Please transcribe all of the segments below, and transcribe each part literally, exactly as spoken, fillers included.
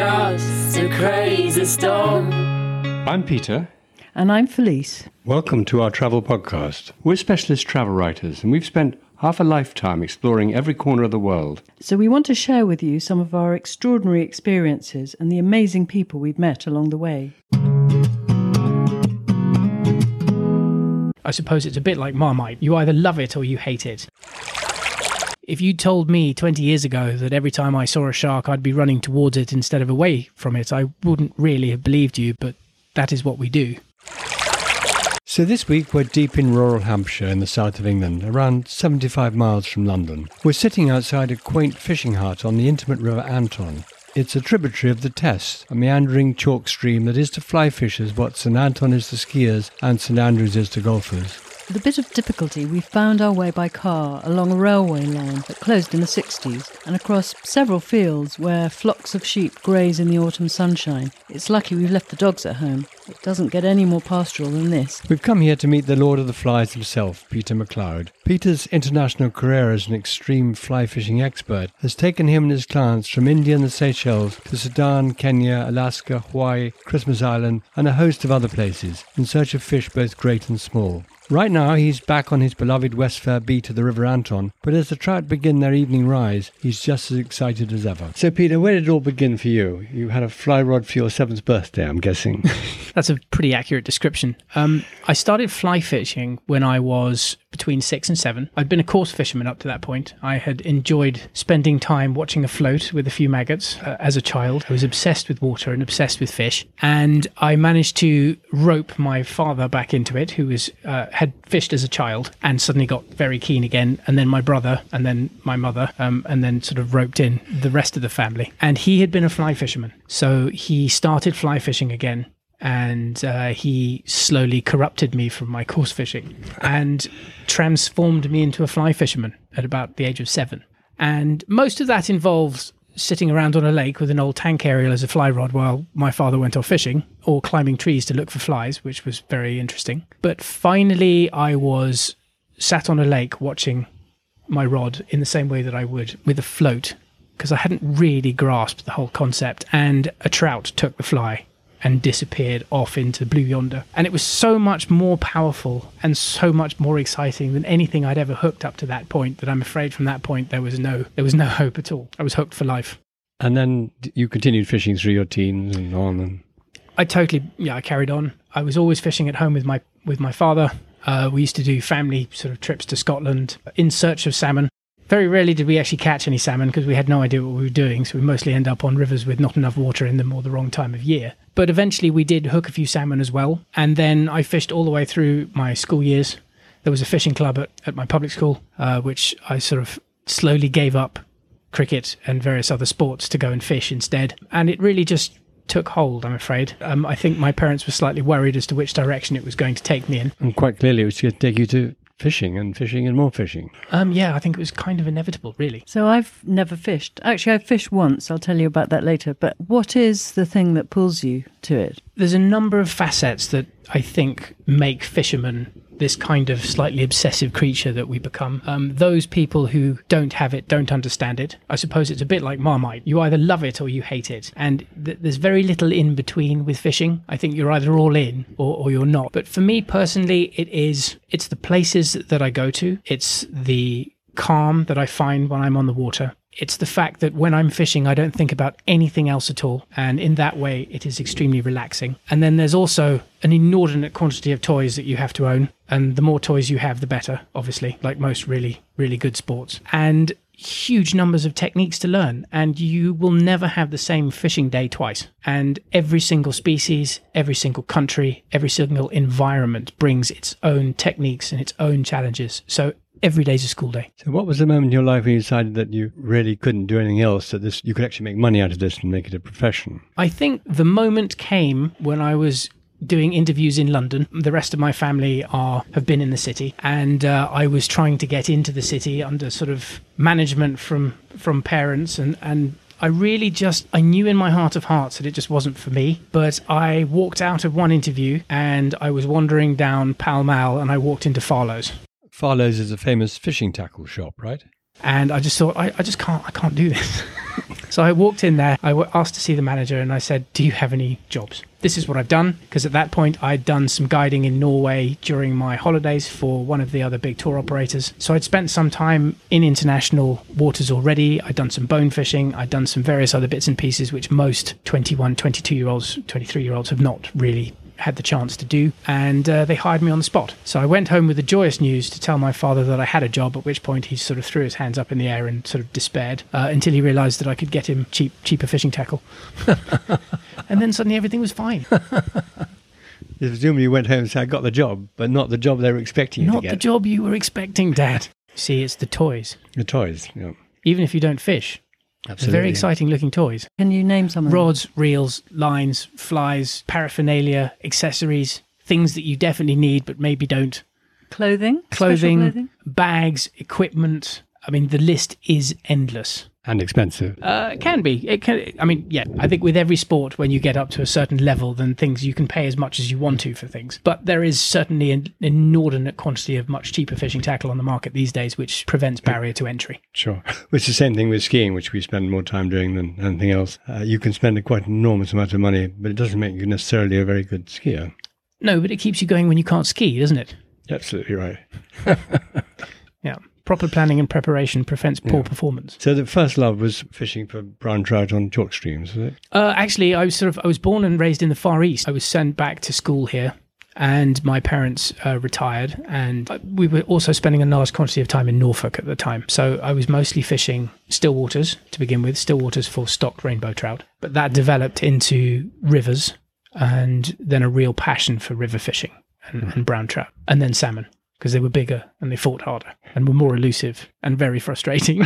just a crazy storm. I'm Peter. And I'm Felice. Welcome to our travel podcast. We're specialist travel writers, and we've spent half a lifetime exploring every corner of the world. So we want to share with you some of our extraordinary experiences and the amazing people we've met along the way. I suppose it's a bit like Marmite. You either love it or you hate it. If you told me twenty years ago that every time I saw a shark I'd be running towards it instead of away from it, I wouldn't really have believed you, but that is what we do. So this week we're deep in rural Hampshire in the south of England, around seventy-five miles from London. We're sitting outside a quaint fishing hut on the intimate River Anton. It's a tributary of the Test, a meandering chalk stream that is to fly fishers what St Anton is to skiers and St Andrews is to golfers. With a bit of difficulty, we found our way by car along a railway line that closed in the sixties and across several fields where flocks of sheep graze in the autumn sunshine. It's lucky we've left the dogs at home. It doesn't get any more pastoral than this. We've come here to meet the Lord of the Flies himself, Peter McLeod. Peter's international career as an extreme fly fishing expert has taken him and his clients from India and the Seychelles to Sudan, Kenya, Alaska, Hawaii, Christmas Island and a host of other places in search of fish both great and small. Right now, he's back on his beloved Westfair beat of the River Anton, but as the trout begin their evening rise, he's just as excited as ever. So, Peter, where did it all begin for you? You had a fly rod for your seventh birthday, I'm guessing. That's a pretty accurate description. Um, I started fly fishing when I was between six and seven. I'd been a coarse fisherman up to that point. I had enjoyed spending time watching a float with a few maggots uh, as a child. I was obsessed with water and obsessed with fish. And I managed to rope my father back into it, who was uh, had fished as a child and suddenly got very keen again. And then my brother and then my mother um, and then sort of roped in the rest of the family. And he had been a fly fisherman. So he started fly fishing again. And uh, he slowly corrupted me from my coarse fishing and transformed me into a fly fisherman at about the age of seven. And most of that involves sitting around on a lake with an old tank aerial as a fly rod while my father went off fishing, or climbing trees to look for flies, which was very interesting. But finally, I was sat on a lake watching my rod in the same way that I would with a float, because I hadn't really grasped the whole concept, and a trout took the fly and disappeared off into blue yonder. And it was so much more powerful and so much more exciting than anything I'd ever hooked up to that point that I'm afraid from that point there was no there was no hope at all. I was hooked for life. And then you continued fishing through your teens and on and... I totally, yeah, I carried on. I was always fishing at home with my with my father. Uh, we used to do family sort of trips to Scotland in search of salmon. Very rarely did we actually catch any salmon because we had no idea what we were doing, so we mostly end up on rivers with not enough water in them or the wrong time of year. But eventually we did hook a few salmon as well, and then I fished all the way through my school years. There was a fishing club at, at my public school, uh, which I sort of slowly gave up cricket and various other sports to go and fish instead, and it really just took hold, I'm afraid. Um, I think my parents were slightly worried as to which direction it was going to take me in. And quite clearly it was going to take you to fishing and fishing and more fishing. Um, yeah, I think it was kind of inevitable, really. So I've never fished. Actually, I've fished once. I'll tell you about that later. But what is the thing that pulls you to it? There's a number of facets that I think make fishermen this kind of slightly obsessive creature that we become. Um, those people who don't have it don't understand it. I suppose it's a bit like Marmite. You either love it or you hate it. And th- there's very little in between with fishing. I think you're either all in or, or you're not. But for me personally, it is, it's the places that I go to. It's the calm that I find when I'm on the water. It's the fact that when I'm fishing, I don't think about anything else at all. And in that way, it is extremely relaxing. And then there's also an inordinate quantity of toys that you have to own. And the more toys you have, the better, obviously, like most really, really good sports. And huge numbers of techniques to learn. And you will never have the same fishing day twice. And every single species, every single country, every single environment brings its own techniques and its own challenges. So every day's a school day. So what was the moment in your life when you decided that you really couldn't do anything else, that this you could actually make money out of this and make it a profession? I think the moment came when I was doing interviews in London. The rest of my family are have been in the city, and uh, I was trying to get into the city under sort of management from from parents, and and I really just, I knew in my heart of hearts that it just wasn't for me. But I walked out of one interview and I was wandering down Pall Mall and I walked into Farlow's. Farlow's is a famous fishing tackle shop, right? And I just thought, I, I just can't, I can't do this. So I walked in there, I w- asked to see the manager, and I said, do you have any jobs? This is what I've done, because at that point I'd done some guiding in Norway during my holidays for one of the other big tour operators. So I'd spent some time in international waters already. I'd done some bone fishing. I'd done some various other bits and pieces, which most twenty-one, twenty-two-year-olds, twenty-three-year-olds have not really had the chance to do, and uh, they hired me on the spot. So I went home with the joyous news to tell my father that I had a job, at which point he sort of threw his hands up in the air and sort of despaired uh, until he realised that I could get him cheap, cheaper fishing tackle. And then suddenly everything was fine. Presumably you went home and said, I got the job, but not the job they were expecting you Not to get. the job you were expecting, Dad. See, it's the toys. The toys, yeah. Even if you don't fish. Absolutely. They're very exciting looking toys. Can you name some of them? Rods, reels, lines, flies, paraphernalia, accessories, things that you definitely need but maybe don't. Clothing? Special Clothing, clothing? bags, equipment. I mean, the list is endless. And expensive. Uh, it can be. It can. I mean, yeah. I think with every sport, when you get up to a certain level, then things you can pay as much as you want to for things. But there is certainly an inordinate quantity of much cheaper fishing tackle on the market these days, which prevents barrier to entry. Sure. It's the same thing with skiing, which we spend more time doing than anything else. Uh, you can spend a quite enormous amount of money, but it doesn't make you necessarily a very good skier. No, but it keeps you going when you can't ski, doesn't it? Absolutely right. Yeah. Proper planning and preparation prevents poor Yeah. performance. So the first love was fishing for brown trout on chalk streams, was it? Uh, actually, I was sort of I was born and raised in the Far East. I was sent back to school here, and my parents uh, retired, and we were also spending a large quantity of time in Norfolk at the time. So I was mostly fishing still waters to begin with, still waters for stocked rainbow trout. But that developed into rivers, and then a real passion for river fishing and, mm. and brown trout, and then salmon, because they were bigger and they fought harder and were more elusive and very frustrating.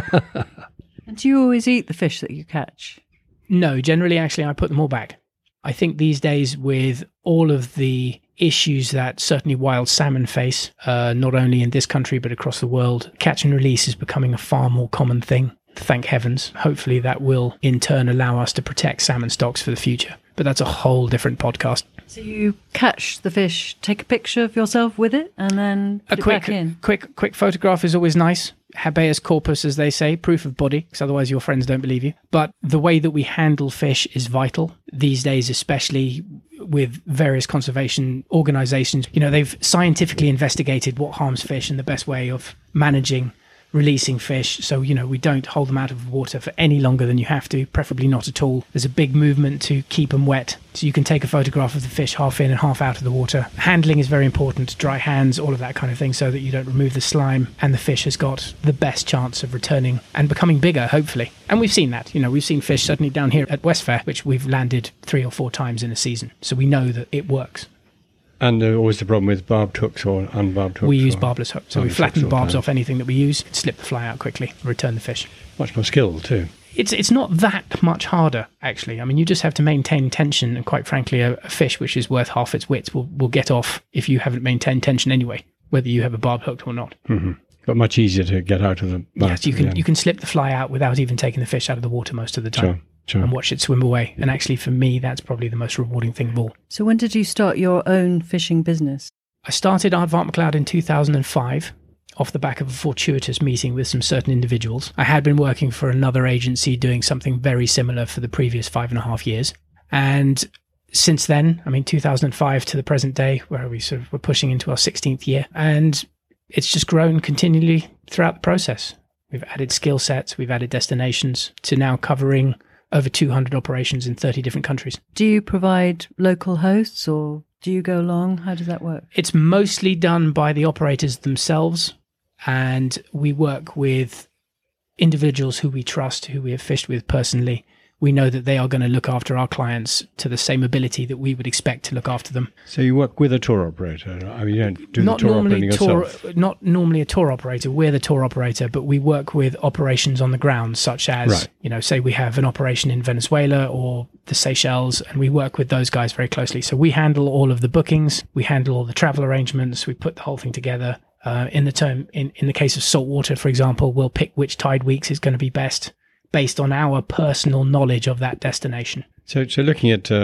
And do you always eat the fish that you catch? No, generally, actually, I put them all back. I think these days, with all of the issues that certainly wild salmon face, uh, not only in this country but across the world, catch and release is becoming a far more common thing. Thank heavens. Hopefully that will in turn allow us to protect salmon stocks for the future. But that's a whole different podcast. So you catch the fish, take a picture of yourself with it, and then put A it quick, back in. quick, quick photograph is always nice. Habeas corpus, as they say, proof of body, because otherwise your friends don't believe you. But the way that we handle fish is vital these days, especially with various conservation organizations. You know, they've scientifically investigated what harms fish and the best way of managing releasing fish, so you know we don't hold them out of water for any longer than you have to, preferably not at all. There's a big movement to keep them wet, so you can take a photograph of the fish half in and half out of the water. Handling is very important, dry hands, all of that kind of thing, so that you don't remove the slime, and the fish has got the best chance of returning and becoming bigger, hopefully. And we've seen that. You know, we've seen fish certainly down here at Westfair, which we've landed three or four times in a season, so we know that it works. And uh, always the problem with barbed hooks or unbarbed hooks. We use or barbless hooks, so we barbless flatten the hooks all barbs the off anything that we use, slip the fly out quickly, return the fish. Much more skill too. It's it's not that much harder, actually. I mean, you just have to maintain tension, and quite frankly, a, a fish which is worth half its wits will, will get off if you haven't maintained tension anyway, whether you have a barb hooked or not. Mm-hmm. But much easier to get out of the mouth. Yes, you can yeah. you can slip the fly out without even taking the fish out of the water most of the time. Sure, sure. And watch it swim away. And actually, for me, that's probably the most rewarding thing of all. So when did you start your own fishing business? I started Aardvark McLeod in two thousand five. Off the back of a fortuitous meeting with some certain individuals. I had been working for another agency doing something very similar for the previous five and a half years. And since then, I mean, two thousand five to the present day, where we sort of were pushing into our sixteenth year, and it's just grown continually throughout the process. We've added skill sets, we've added destinations to now covering over two hundred operations in thirty different countries. Do you provide local hosts, or do you go along? How does that work? It's mostly done by the operators themselves. And we work with individuals who we trust, who we have fished with personally. We know that they are going to look after our clients to the same ability that we would expect to look after them. So you work with a tour operator? I mean, you don't do not the tour normally operating tour, yourself? Not normally a tour operator. We're the tour operator, but we work with operations on the ground, such as, right. you know, say we have an operation in Venezuela or the Seychelles, and we work with those guys very closely. So we handle all of the bookings, we handle all the travel arrangements, we put the whole thing together. Uh, in the term, in, in the case of saltwater, for example, we'll pick which tide weeks is going to be best based on our personal knowledge of that destination. So, so looking at um,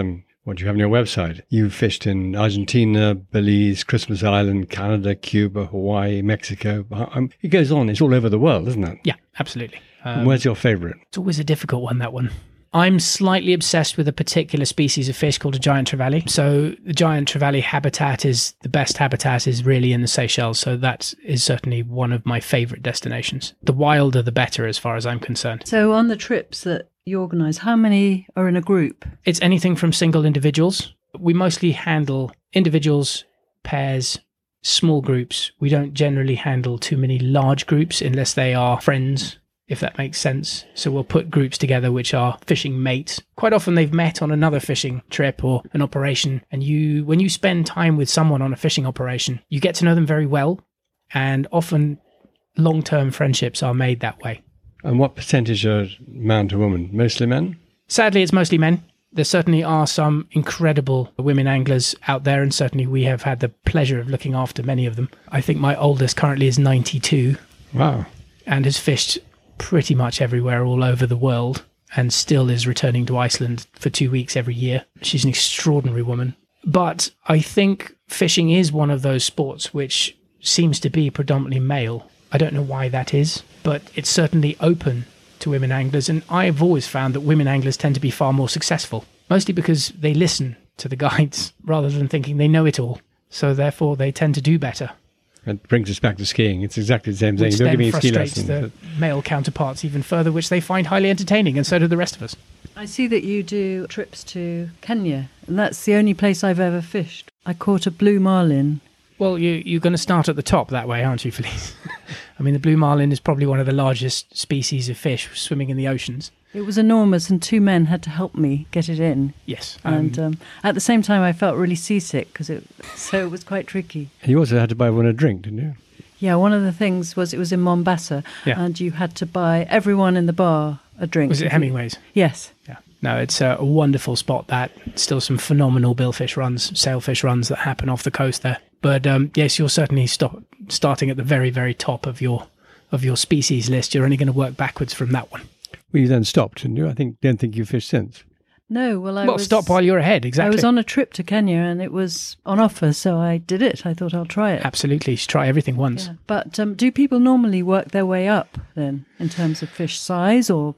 what do you have on your website? You fished in Argentina, Belize, Christmas Island, Canada, Cuba, Hawaii, Mexico. Um, it goes on. It's all over the world, isn't it? Yeah, absolutely. Um, and where's your favourite? It's always a difficult one, that one. I'm slightly obsessed with a particular species of fish called a giant trevally. So the giant trevally habitat is the best habitat is really in the Seychelles. So that is certainly one of my favourite destinations. The wilder, the better, as far as I'm concerned. So on the trips that you organise, how many are in a group? It's anything from single individuals. We mostly handle individuals, pairs, small groups. We don't generally handle too many large groups unless they are friends, if that makes sense. So we'll put groups together which are fishing mates. Quite often they've met on another fishing trip or an operation. And you, when you spend time with someone on a fishing operation, you get to know them very well. And often long-term friendships are made that way. And what percentage are man to woman? Mostly men? Sadly, it's mostly men. There certainly are some incredible women anglers out there, and certainly we have had the pleasure of looking after many of them. I think my oldest currently is ninety-two. Wow. And has fished pretty much everywhere all over the world, and still is returning to Iceland for two weeks every year. She's an extraordinary woman. But I think fishing is one of those sports which seems to be predominantly male. I don't know why that is, but it's certainly open to women anglers, and I've always found that women anglers tend to be far more successful, mostly because they listen to the guides rather than thinking they know it all. So therefore they tend to do better. It brings us back to skiing. It's exactly the same thing. Which You don't give then me a ski frustrates lesson. the male counterparts even further, which they find highly entertaining, and so do the rest of us. I see that you do trips to Kenya, and that's the only place I've ever fished. I caught a blue marlin. Well, you, you're going to start at the top that way, aren't you, Felice? I mean, the blue marlin is probably one of the largest species of fish swimming in the oceans. It was enormous, and two men had to help me get it in. Yes. And um, at the same time, I felt really seasick, because it so it was quite tricky. And you also had to buy one a drink, didn't you? Yeah, one of the things was it was in Mombasa, Yeah. and you had to buy everyone in the bar a drink. Was it Hemingway's? Yes. Yeah. No, it's a, a wonderful spot. That still some phenomenal billfish runs, sailfish runs that happen off the coast there. But um, yes, you're certainly stop, starting at the very, very top of your of your species list. You're only going to work backwards from that one. Well, you then stopped, didn't you? I think don't think you fished since. No, well, I well, was... stop while you're ahead, exactly. I was on a trip to Kenya, and it was on offer, so I did it. I thought I'll try it. Absolutely. You should try everything once. Yeah. But um, do people normally work their way up, then, in terms of fish size, or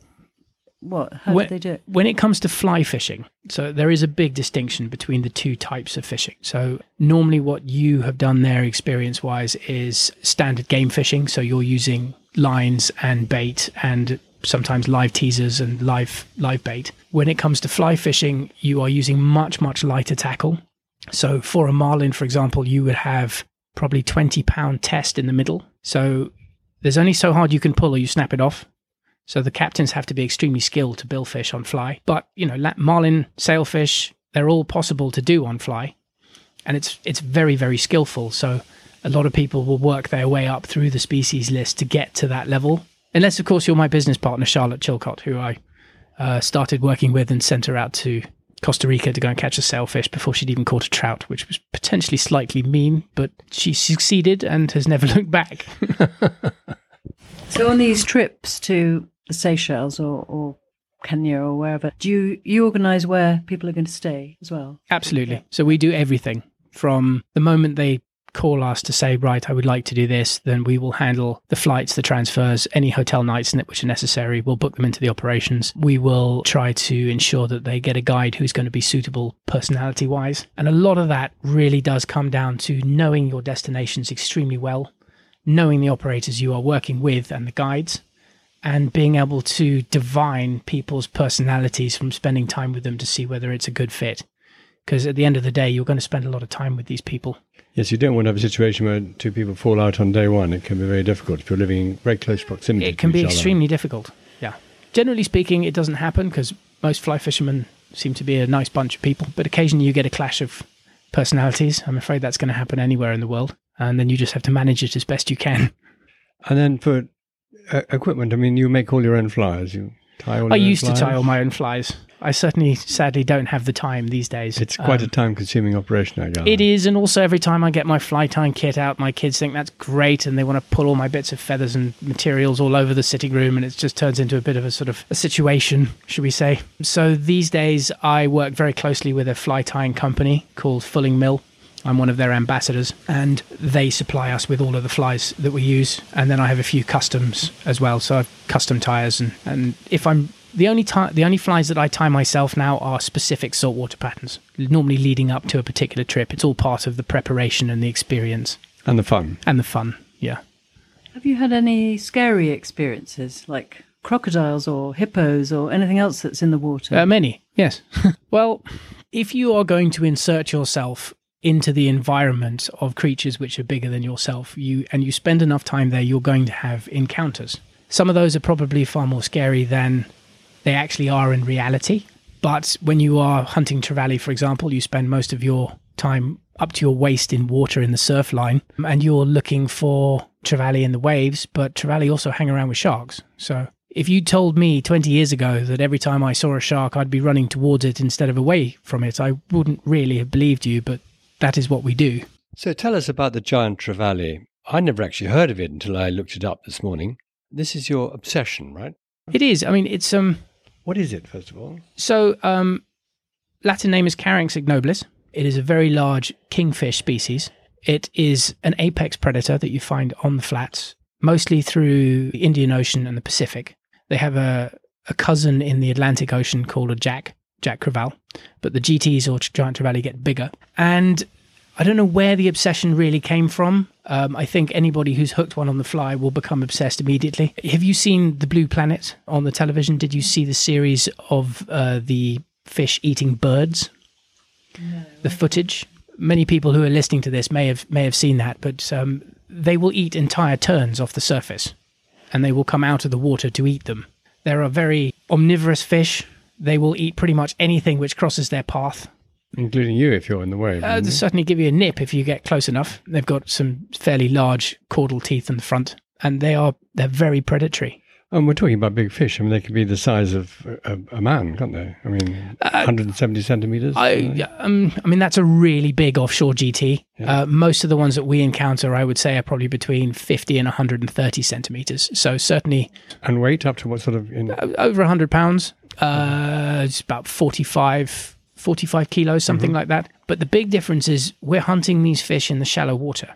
what? How when, do they do it? When it comes to fly fishing, so there is a big distinction between the two types of fishing. So normally what you have done there experience-wise is standard game fishing, so you're using lines and bait and sometimes live teasers and live live bait. When it comes to fly fishing, you are using much, much lighter tackle. So for a marlin, for example, you would have probably twenty pound test in the middle. So there's only so hard you can pull or you snap it off. So the captains have to be extremely skilled to bill fish on fly. But, you know, marlin, sailfish, they're all possible to do on fly. And it's it's very, very skillful. So a lot of people will work their way up through the species list to get to that level. Unless, of course, you're my business partner, Charlotte Chilcott, who I uh, started working with and sent her out to Costa Rica to go and catch a sailfish before she'd even caught a trout, which was potentially slightly mean, but she succeeded and has never looked back. So on these trips to the Seychelles or, or Kenya or wherever, do you, you organise where people are going to stay as well? Absolutely. Yeah. So we do everything from the moment they call us to say, right, I would like to do this, then we will handle the flights, the transfers, any hotel nights in it which are necessary. We'll book them into the operations. We will try to ensure that they get a guide who's going to be suitable personality-wise. And a lot of that really does come down to knowing your destinations extremely well, knowing the operators you are working with and the guides, and being able to divine people's personalities from spending time with them to see whether it's a good fit. Because at the end of the day, you're going to spend a lot of time with these people. Yes, you don't want to have a situation where two people fall out on day one. It can be very difficult if you're living in very close proximity. It can to be each other. extremely difficult, yeah. Generally speaking, it doesn't happen because most fly fishermen seem to be a nice bunch of people, but occasionally you get a clash of personalities. I'm afraid that's going to happen anywhere in the world, and then you just have to manage it as best you can. And then for uh, equipment, I mean, you make all your own flyers. You Tie all I your own used to flies? tie all my own flies. I certainly, sadly, don't have the time these days. It's quite Um, a time-consuming operation, I gather. It is, and also every time I get my fly tying kit out, my kids think that's great, and they want to pull all my bits of feathers and materials all over the sitting room, and it just turns into a bit of a sort of a situation, should we say. So these days, I work very closely with a fly tying company called Fulling Mill. I'm one of their ambassadors, and they supply us with all of the flies that we use, and then I have a few customs as well, so I've custom tires, and, and if I'm The only ti- the only flies that I tie myself now are specific saltwater patterns, normally leading up to a particular trip. It's all part of the preparation and the experience. And the fun. And the fun, yeah. Have you had any scary experiences, like crocodiles or hippos or anything else that's in the water? Uh, many, yes. Well, if you are going to insert yourself into the environment of creatures which are bigger than yourself, you and you spend enough time there, you're going to have encounters. Some of those are probably far more scary than they actually are in reality. But when you are hunting trevally, for example, you spend most of your time up to your waist in water in the surf line, and you're looking for trevally in the waves, but trevally also hang around with sharks. So if you told me twenty years ago that every time I saw a shark, I'd be running towards it instead of away from it, I wouldn't really have believed you, but that is what we do. So tell us about the giant trevally. I never actually heard of it until I looked it up this morning. This is your obsession, right? It is. I mean, it's... um. What is it, first of all? So, um, Latin name is Caranx ignobilis. It is a very large kingfish species. It is an apex predator that you find on the flats, mostly through the Indian Ocean and the Pacific. They have a, a cousin in the Atlantic Ocean called a jack, Jack crevalle, but the G Ts or giant trevally get bigger. And I don't know where the obsession really came from. Um, I think anybody who's hooked one on the fly will become obsessed immediately. Have you seen The Blue Planet on the television? Did you see the series of uh, the fish eating birds? No. The footage? Many people who are listening to this may have may have seen that, but um, they will eat entire terns off the surface, and they will come out of the water to eat them. They're a very omnivorous fish. They will eat pretty much anything which crosses their path. Including you if you're in the wave. Uh, they'll certainly give you a nip if you get close enough. They've got some fairly large caudal teeth in the front, and they are they're very predatory. And we're talking about big fish. I mean, they can be the size of a, a man, can't they? I mean, Uh, one hundred seventy centimetres. I, um, I mean, that's a really big offshore G T. Yeah. Uh, most of the ones that we encounter, I would say, are probably between fifty and one hundred thirty centimetres. So certainly And weight up to what sort of... In, uh, over one hundred pounds. Uh, it's about forty-five, forty-five kilos, something Mm-hmm. like that. But the big difference is we're hunting these fish in the shallow water.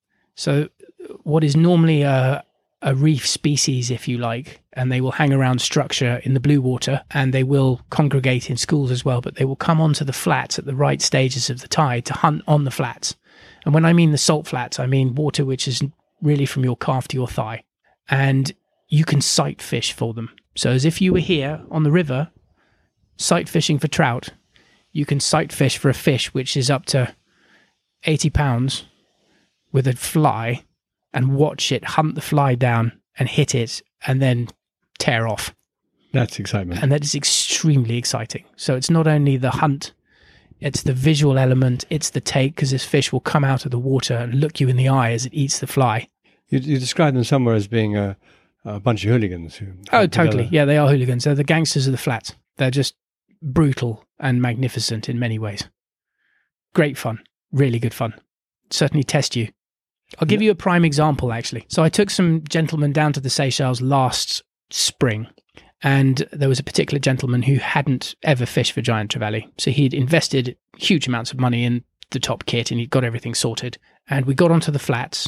So what is normally a, a reef species, if you like, and they will hang around structure in the blue water, and they will congregate in schools as well, but they will come onto the flats at the right stages of the tide to hunt on the flats. And when I mean the salt flats, I mean water which is really from your calf to your thigh. And you can sight fish for them. So as if you were here on the river, sight fishing for trout, you can sight fish for a fish which is up to eighty pounds with a fly and watch it hunt the fly down and hit it and then tear off. that's excitement. And that is extremely exciting. So it's not only the hunt, it's the visual element, it's the take, because this fish will come out of the water and look you in the eye as it eats the fly. You, you describe them somewhere as being a, a bunch of hooligans. Who Oh, hunt totally. together. Yeah, they are hooligans. They're the gangsters of the flats. They're just brutal and magnificent in many ways. Great fun. Really good fun. Certainly test you. I'll give you a prime example, actually. So I took some gentlemen down to the Seychelles last spring, and there was a particular gentleman who hadn't ever fished for giant trevally. So he'd invested huge amounts of money in the top kit, and he'd got everything sorted. And we got onto the flats,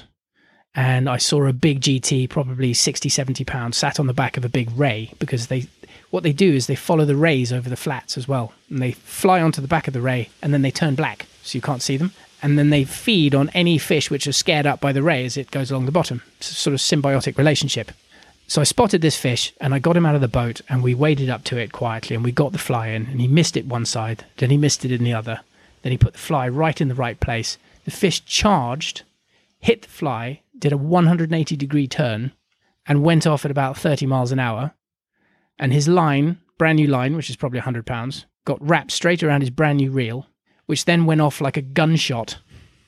and I saw a big G T, probably sixty, seventy pounds, sat on the back of a big ray, because they, what they do is they follow the rays over the flats as well. And they fly onto the back of the ray, and then they turn black, so you can't see them. And then they feed on any fish which are scared up by the ray as it goes along the bottom. It's a sort of symbiotic relationship. So I spotted this fish, and I got him out of the boat, and we waded up to it quietly, and we got the fly in, and he missed it one side, then he missed it in the other. Then he put the fly right in the right place. The fish charged, hit the fly, did a one hundred eighty degree turn, and went off at about thirty miles an hour. And his line, brand new line, which is probably one hundred pounds, got wrapped straight around his brand new reel, which then went off like a gunshot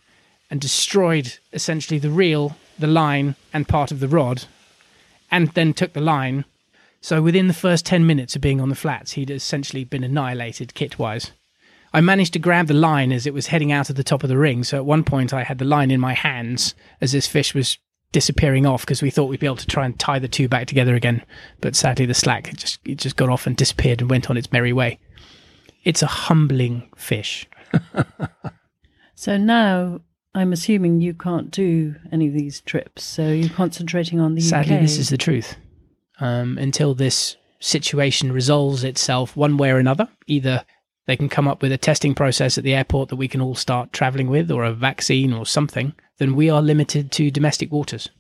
and destroyed essentially the reel, the line, and part of the rod, and then took the line, So within the first ten minutes of being on the flats, he'd essentially been annihilated kit-wise. I managed to grab the line as it was heading out of the top of the ring, so at one point I had the line in my hands as this fish was disappearing off because we thought we'd be able to try and tie the two back together again, but sadly the slack it just it just got off and disappeared and went on its merry way. It's a humbling fish. So now I'm assuming you can't do any of these trips, so you're concentrating on the Sadly, U K. this is the truth. Um, until this situation resolves itself one way or another, either they can come up with a testing process at the airport that we can all start travelling with, or a vaccine or something, then we are limited to domestic waters.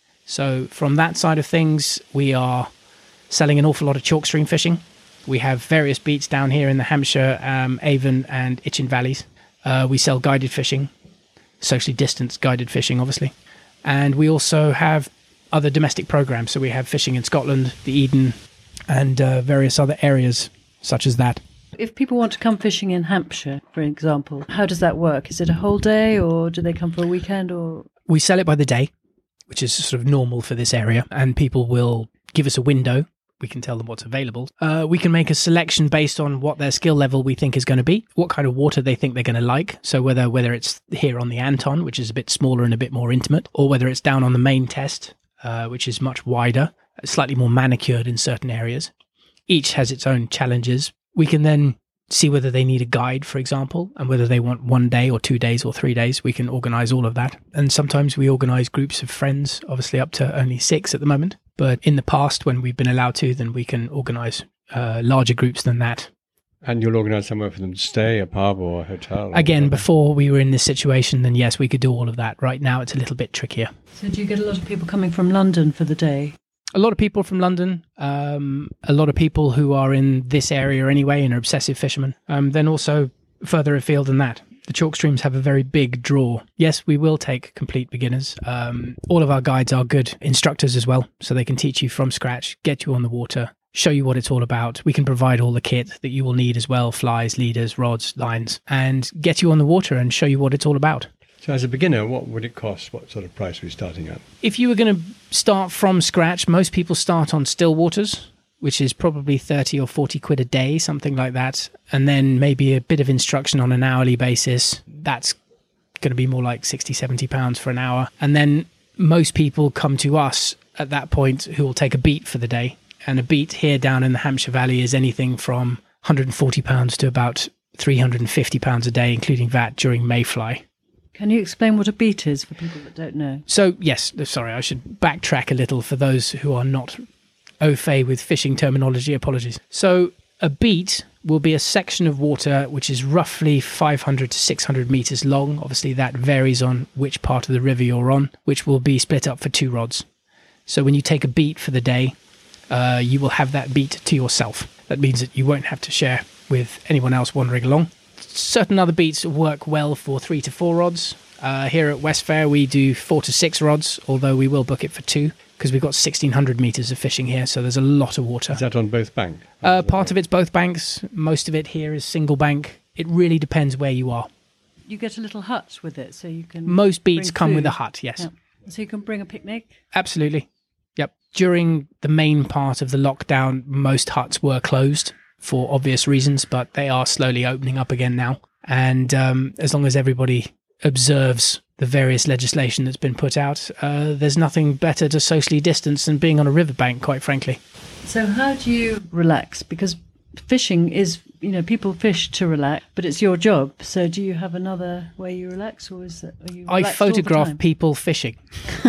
So from that side of things, we are selling an awful lot of chalk stream fishing. We have various beats down here in the Hampshire, um, Avon and Itchen valleys. Uh, we sell guided fishing, socially distanced guided fishing, obviously. And we also have other domestic programs. So we have fishing in Scotland, the Eden, and uh, various other areas such as that. If people want to come fishing in Hampshire, for example, how does that work? Is it a whole day, or do they come for a weekend? Or We sell it by the day, which is sort of normal for this area, and people will give us a window. We can tell them what's available. Uh, we can make a selection based on what their skill level we think is going to be, what kind of water they think they're going to like. So whether whether it's here on the Anton, which is a bit smaller and a bit more intimate, or whether it's down on the main test, uh, which is much wider, slightly more manicured in certain areas. Each has its own challenges. We can then see whether they need a guide, for example, and whether they want one day or two days or three days. We can organise all of that. And sometimes we organise groups of friends, obviously up to only six at the moment. But in the past, when we've been allowed to, then we can organise uh, larger groups than that. And you'll organise somewhere for them to stay, a pub or a hotel? Or Again, whatever. before we were in this situation, then yes, we could do all of that. Right now, it's a little bit trickier. so do you get a lot of people coming from London for the day? A lot of people from London, um, a lot of people who are in this area anyway and are obsessive fishermen. Um, then also further afield than that. The chalk streams have a very big draw. Yes, we will take complete beginners. Um, all of our guides are good instructors as well, so they can teach you from scratch, get you on the water, show you what it's all about. We can provide all the kit that you will need as well, flies, leaders, rods, lines, and get you on the water and show you what it's all about. So as a beginner, what would it cost? What sort of price are we starting at? If you were going to start from scratch, most people start on still waters, which is probably thirty or forty quid a day, something like that. And then maybe a bit of instruction on an hourly basis. That's going to be more like sixty, seventy pounds for an hour. And then most people come to us at that point who will take a beat for the day. And a beat here down in the Hampshire Valley is anything from one hundred forty pounds to about three hundred fifty pounds a day, including V A T during Mayfly. Can you explain what a beat is for people that don't know? So, yes, sorry, I should backtrack a little for those who are not au fait with fishing terminology. Apologies. So, a beat will be a section of water which is roughly five hundred to six hundred metres long. Obviously, that varies on which part of the river you're on, which will be split up for two rods. So, when you take a beat for the day, uh, you will have that beat to yourself. That means that you won't have to share with anyone else wandering along. Certain other beats work well for three to four rods. Uh, here at West Fair, we do four to six rods, although we will book it for two because we've got sixteen hundred metres of fishing here, so there's a lot of water. Is that on both banks? Uh, part of it's both banks. Most of it here is single bank. It really depends where you are. You get a little hut with it, so you can... Most beats bring come with a food. hut, yes. Yeah. So you can bring a picnic? Absolutely. Yep. During the main part of the lockdown, most huts were closed for obvious reasons, but they are slowly opening up again now. And um, as long as everybody observes the various legislation that's been put out, uh, there's nothing better to socially distance than being on a riverbank, quite frankly. So how do you relax? Because fishing is, you know, people fish to relax, but it's your job. So do you have another way you relax, or is that, are you I relaxed all the photograph time? people fishing.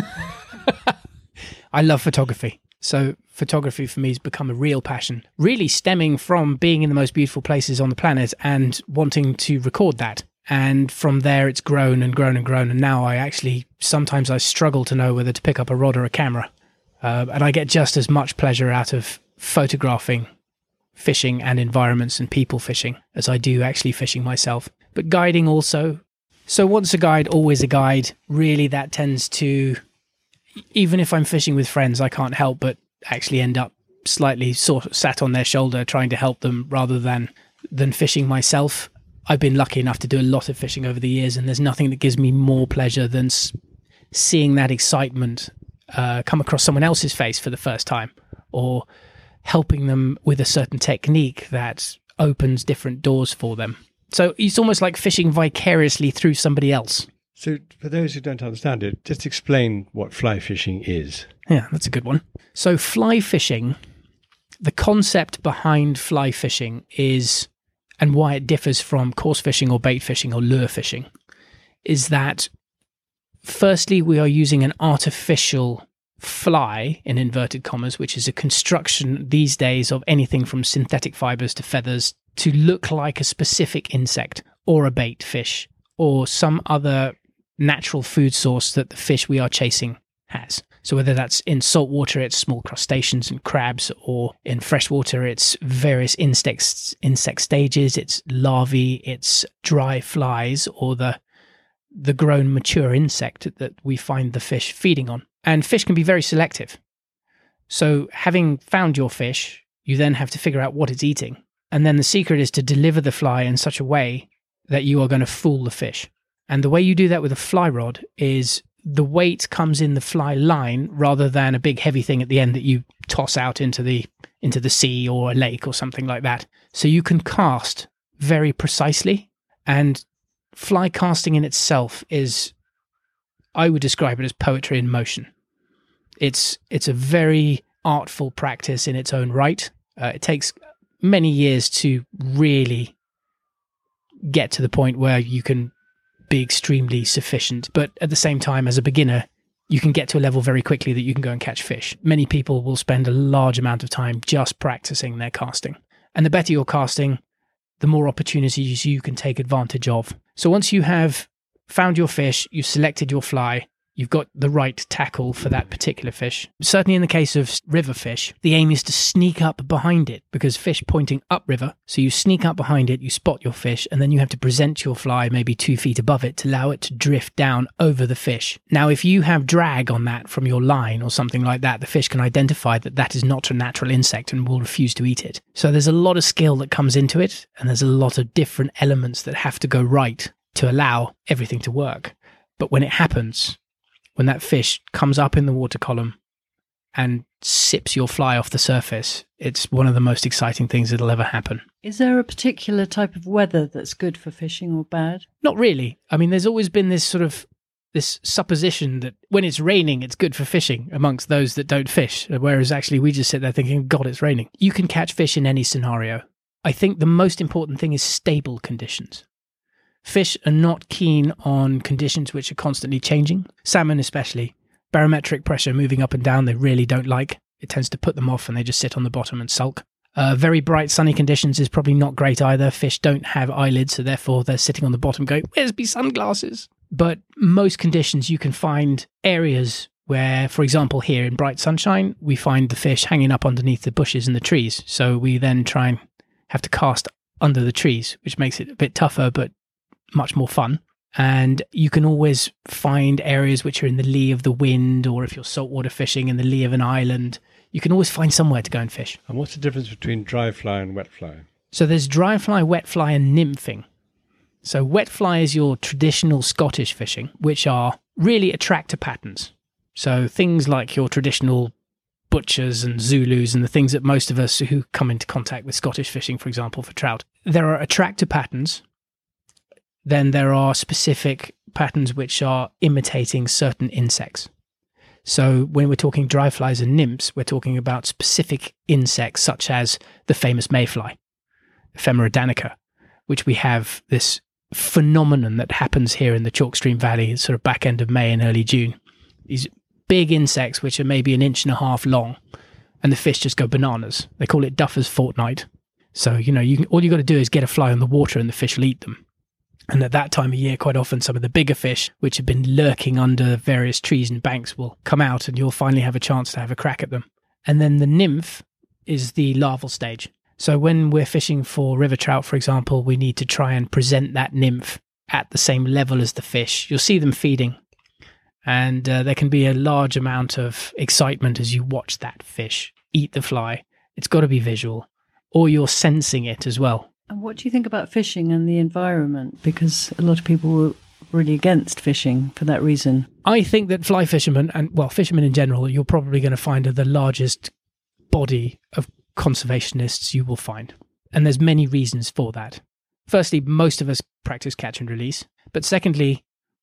I love photography. So photography for me has become a real passion, really stemming from being in the most beautiful places on the planet and wanting to record that. And from there, it's grown and grown and grown. And now I actually, sometimes I struggle to know whether to pick up a rod or a camera. Uh, and I get just as much pleasure out of photographing fishing and environments and people fishing as I do actually fishing myself. But guiding also. So once a guide, always a guide. Really, that tends to, even if I'm fishing with friends, I can't help but actually end up slightly sort of sat on their shoulder trying to help them rather than than fishing myself. I've been lucky enough to do a lot of fishing over the years, and there's nothing that gives me more pleasure than s- seeing that excitement uh, come across someone else's face for the first time, or helping them with a certain technique that opens different doors for them. So it's almost like fishing vicariously through somebody else. So for those who don't understand it, just explain what fly fishing is. Yeah, that's a good one. So fly fishing, the concept behind fly fishing is, and why it differs from coarse fishing or bait fishing or lure fishing, is that firstly, we are using an artificial fly, in inverted commas, which is a construction these days of anything from synthetic fibers to feathers to look like a specific insect or a bait fish or some other natural food source that the fish we are chasing has. So whether that's in salt water, it's small crustaceans and crabs, or in freshwater, it's various insects, insect stages, it's larvae, it's dry flies, or the the grown mature insect that we find the fish feeding on. And fish can be very selective. So having found your fish, you then have to figure out what it's eating. And then the secret is to deliver the fly in such a way that you are going to fool the fish. And the way you do that with a fly rod is the weight comes in the fly line rather than a big heavy thing at the end that you toss out into the into the sea or a lake or something like that. So you can cast very precisely, and fly casting in itself is, I would describe it as poetry in motion. It's it's a very artful practice in its own right. Uh, it takes many years to really get to the point where you can be extremely sufficient. But at the same time, as a beginner, you can get to a level very quickly that you can go and catch fish. Many people will spend a large amount of time just practicing their casting. And the better you're casting, the more opportunities you can take advantage of. So once you have found your fish, you've selected your fly, you've got the right tackle for that particular fish. Certainly in the case of river fish, the aim is to sneak up behind it because fish pointing upriver. So you sneak up behind it, you spot your fish, and then you have to present your fly maybe two feet above it to allow it to drift down over the fish. Now, if you have drag on that from your line or something like that, the fish can identify that that is not a natural insect and will refuse to eat it. So there's a lot of skill that comes into it, and there's a lot of different elements that have to go right to allow everything to work. But when it happens, when that fish comes up in the water column and sips your fly off the surface, it's one of the most exciting things that'll ever happen. Is there a particular type of weather that's good for fishing or bad? Not really. I mean, there's always been this sort of this supposition that when it's raining, it's good for fishing amongst those that don't fish, whereas actually we just sit there thinking, God, it's raining. You can catch fish in any scenario. I think the most important thing is stable conditions. Fish are not keen on conditions which are constantly changing. Salmon especially. Barometric pressure moving up and down they really don't like. It tends to put them off and they just sit on the bottom and sulk. Uh, very bright sunny conditions is probably not great either. Fish don't have eyelids, so therefore they're sitting on the bottom going, where's me sunglasses? But most conditions you can find areas where, for example, here in bright sunshine, we find the fish hanging up underneath the bushes and the trees. So we then try and have to cast under the trees, which makes it a bit tougher, but much more fun. And you can always find areas which are in the lee of the wind, or if you're saltwater fishing in the lee of an island, you can always find somewhere to go and fish. And what's the difference between dry fly and wet fly? So there's dry fly, wet fly, and nymphing. So wet fly is your traditional Scottish fishing, which are really attractor patterns. So things like your traditional butchers and Zulus and the things that most of us who come into contact with Scottish fishing, for example, for trout, there are attractor patterns. Then there are specific patterns which are imitating certain insects. So when we're talking dry flies and nymphs, we're talking about specific insects such as the famous mayfly, Ephemera danica, which we have this phenomenon that happens here in the Chalk Stream Valley, sort of back end of May and early June. These big insects which are maybe an inch and a half long, and the fish just go bananas. They call it Duffer's Fortnight. So, you know, you can, all you got to do is get a fly on the water and the fish will eat them. And at that time of year, quite often, some of the bigger fish, which have been lurking under various trees and banks, will come out and you'll finally have a chance to have a crack at them. And then the nymph is the larval stage. So when we're fishing for river trout, for example, we need to try and present that nymph at the same level as the fish. You'll see them feeding. And uh, there can be a large amount of excitement as you watch that fish eat the fly. It's got to be visual, or you're sensing it as well. And what do you think about fishing and the environment? Because a lot of people were really against fishing for that reason. I think that fly fishermen, and well, fishermen in general, you're probably going to find are the largest body of conservationists you will find. And there's many reasons for that. Firstly, most of us practice catch and release. But secondly,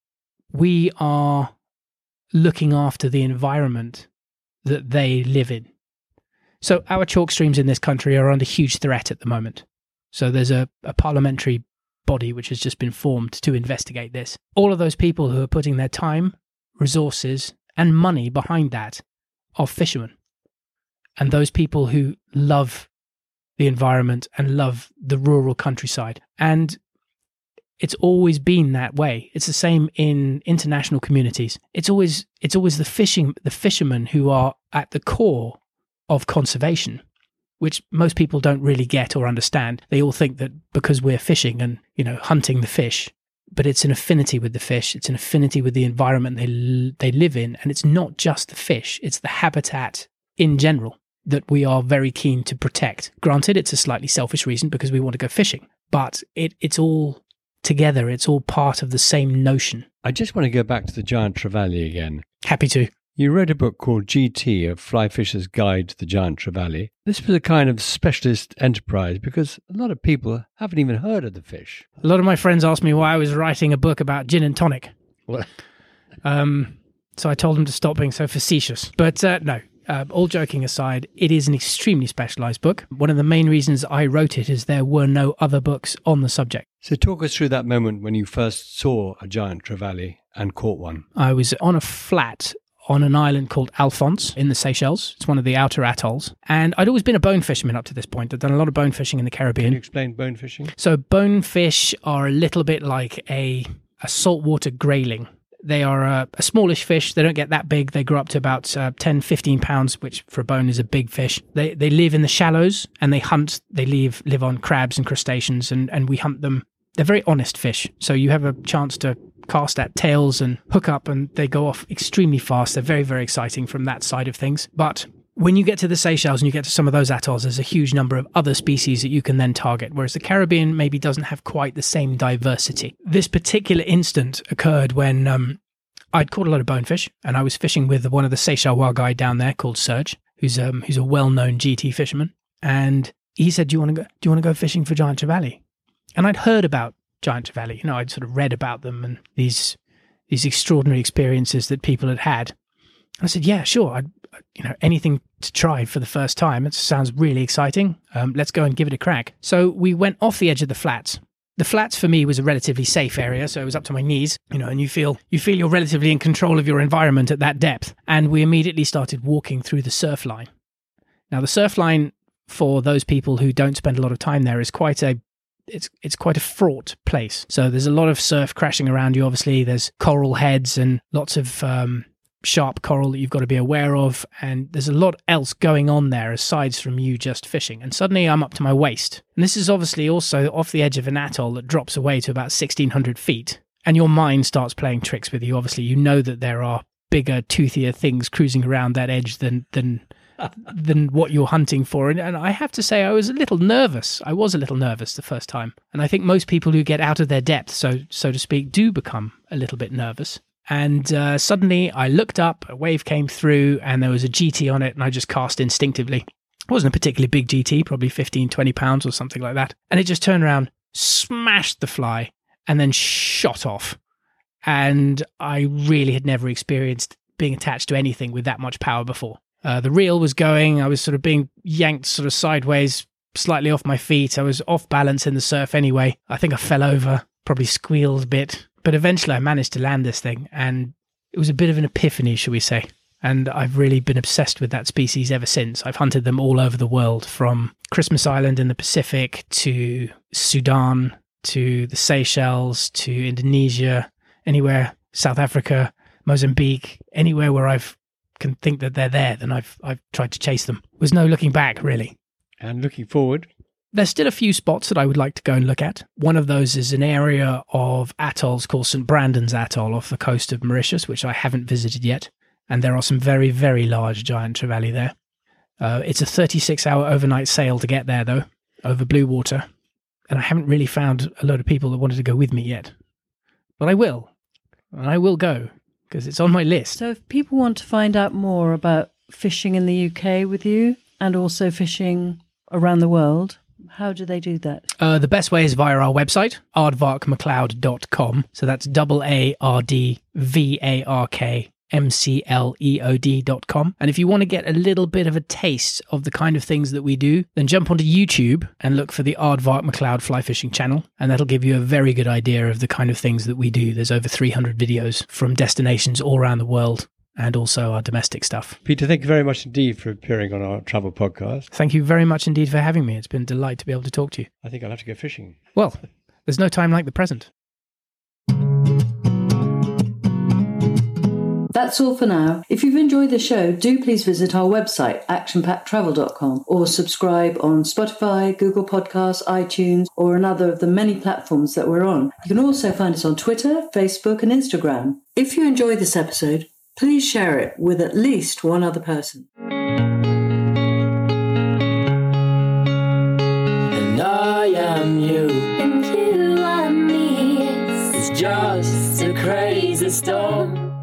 we are looking after the environment that they live in. So our chalk streams in this country are under huge threat at the moment. So there's a, a parliamentary body which has just been formed to investigate this. All of those people who are putting their time, resources, and money behind that are fishermen. And those people who love the environment and love the rural countryside. And it's always been that way. It's the same in international communities. It's always it's always the fishing the fishermen who are at the core of conservation, which most people don't really get or understand. They all think that because we're fishing and, you know, hunting the fish, but it's an affinity with the fish. It's an affinity with the environment they they live in, and it's not just the fish. It's the habitat in general that we are very keen to protect. Granted, it's a slightly selfish reason because we want to go fishing, but it it's all together. It's all part of the same notion. I just want to go back to the giant trevally again. Happy to. You wrote a book called G T, A Fly Fisher's Guide to the Giant Trevally. This was a kind of specialist enterprise because a lot of people haven't even heard of the fish. A lot of my friends asked me why I was writing a book about gin and tonic. What? Um, so I told them to stop being so facetious. But uh, no, uh, all joking aside, it is an extremely specialised book. One of the main reasons I wrote it is there were no other books on the subject. So talk us through that moment when you first saw a giant trevally and caught one. I was on a flat on an island called Alphonse in the Seychelles. It's one of the outer atolls. And I'd always been a bone fisherman up to this point. I'd done a lot of bone fishing in the Caribbean. Can you explain bone fishing? So bonefish are a little bit like a, a saltwater grayling. They are a, a smallish fish. They don't get that big. They grow up to about uh, ten, fifteen pounds, which for a bone is a big fish. They they live in the shallows and they hunt. They live, live on crabs and crustaceans, and, and we hunt them. They're very honest fish. So you have a chance to cast at tails and hook up, and they go off extremely fast. They're very, very exciting from that side of things. But when you get to the Seychelles and you get to some of those atolls, there's a huge number of other species that you can then target, whereas the Caribbean maybe doesn't have quite the same diversity. This particular instant occurred when um, I'd caught a lot of bonefish, and I was fishing with one of the Seychelles guy down there called Serge, who's um, who's a well-known G T fisherman. And he said, "Do you want to go? Do you want to go fishing for giant trevally?" And I'd heard about giant trevally. You know, I'd sort of read about them and these these extraordinary experiences that people had had. And I said, "Yeah, sure. I'd, you know, anything to try for the first time. It sounds really exciting. Um, let's go and give it a crack." So we went off the edge of the flats. The flats for me was a relatively safe area, so it was up to my knees, you know, and you feel you feel you're relatively in control of your environment at that depth. And we immediately started walking through the surf line. Now, the surf line, for those people who don't spend a lot of time there, is quite a It's it's quite a fraught place. So there's a lot of surf crashing around you, obviously. There's coral heads and lots of um, sharp coral that you've got to be aware of. And there's a lot else going on there aside from you just fishing. And suddenly I'm up to my waist. And this is obviously also off the edge of an atoll that drops away to about sixteen hundred feet. And your mind starts playing tricks with you. Obviously, you know that there are bigger, toothier things cruising around that edge than... than than what you're hunting for. And, and I have to say, I was a little nervous. I was a little nervous the first time. And I think most people who get out of their depth, so so to speak, do become a little bit nervous. And uh, suddenly I looked up, a wave came through, and there was a G T on it, and I just cast instinctively. It wasn't a particularly big G T, probably fifteen, twenty pounds or something like that. And it just turned around, smashed the fly, and then shot off. And I really had never experienced being attached to anything with that much power before. Uh, the reel was going. I was sort of being yanked sort of sideways, slightly off my feet. I was off balance in the surf anyway. I think I fell over, probably squealed a bit. But eventually I managed to land this thing, and it was a bit of an epiphany, shall we say. And I've really been obsessed with that species ever since. I've hunted them all over the world, from Christmas Island in the Pacific to Sudan to the Seychelles to Indonesia, anywhere, South Africa, Mozambique, anywhere where I've can think that they're there, then I've I've tried to chase them. There's no looking back, really. And looking forward? There's still a few spots that I would like to go and look at. One of those is an area of atolls called Saint Brandon's Atoll off the coast of Mauritius, which I haven't visited yet. And there are some very, very large giant trevally there. Uh, it's a thirty-six hour overnight sail to get there, though, over blue water. And I haven't really found a lot of people that wanted to go with me yet. But I will. And I will go, because it's on my list. So if people want to find out more about fishing in the U K with you, and also fishing around the world, how do they do that? Uh, the best way is via our website, aardvark macleod dot com. So that's double A R D V A R K M C L E O D dot com. And if you want to get a little bit of a taste of the kind of things that we do, then jump onto YouTube and look for the Aardvark McLeod Fly Fishing channel. And that'll give you a very good idea of the kind of things that we do. There's over three hundred videos from destinations all around the world, and also our domestic stuff. Peter, thank you very much indeed for appearing on our travel podcast. Thank you very much indeed for having me. It's been a delight to be able to talk to you. I think I'll have to go fishing. Well, there's no time like the present. That's all for now. If you've enjoyed the show, do please visit our website, action pack travel dot com, or subscribe on Spotify, Google Podcasts, iTunes, or another of the many platforms that we're on. You can also find us on Twitter, Facebook, and Instagram. If you enjoyed this episode, please share it with at least one other person. And I am you, And you are me. it's just a crazy storm.